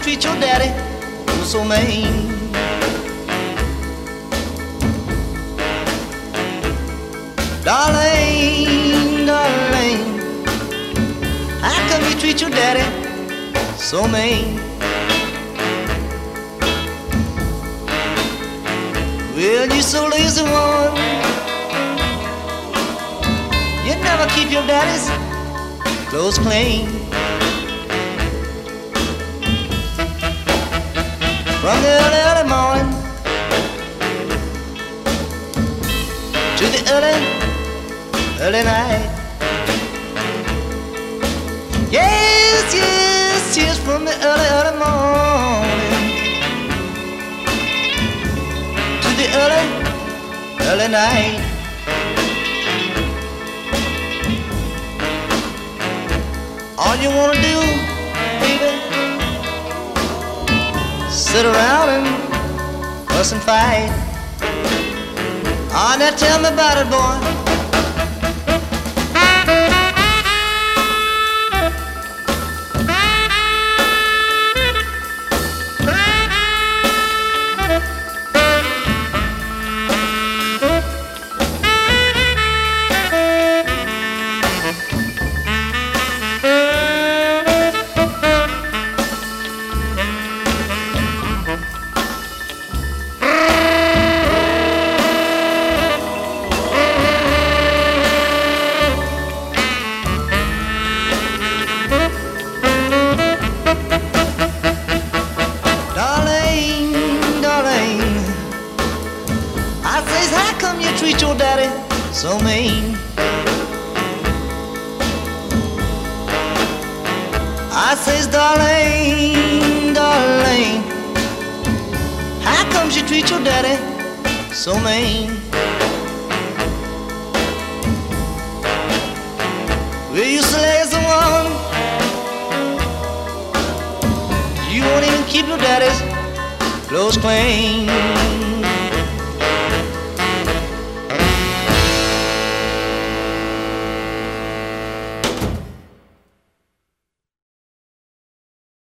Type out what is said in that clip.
treat your daddy oh so mean? Darling, darling, how come you treat your daddy so mean? Well, you so lazy one, you never keep your daddy's clothes clean. From the early, early morning to the early night. Yes, yes, yes, from the early, early morning to the early night. All you wanna do, baby, sit around and fuss and fight. Oh, now tell me about it, boy. How come you treat your daddy so mean? I says, darling, darling, how come you treat your daddy so mean? Well, you say as a woman, you won't even keep your daddy's clothes clean.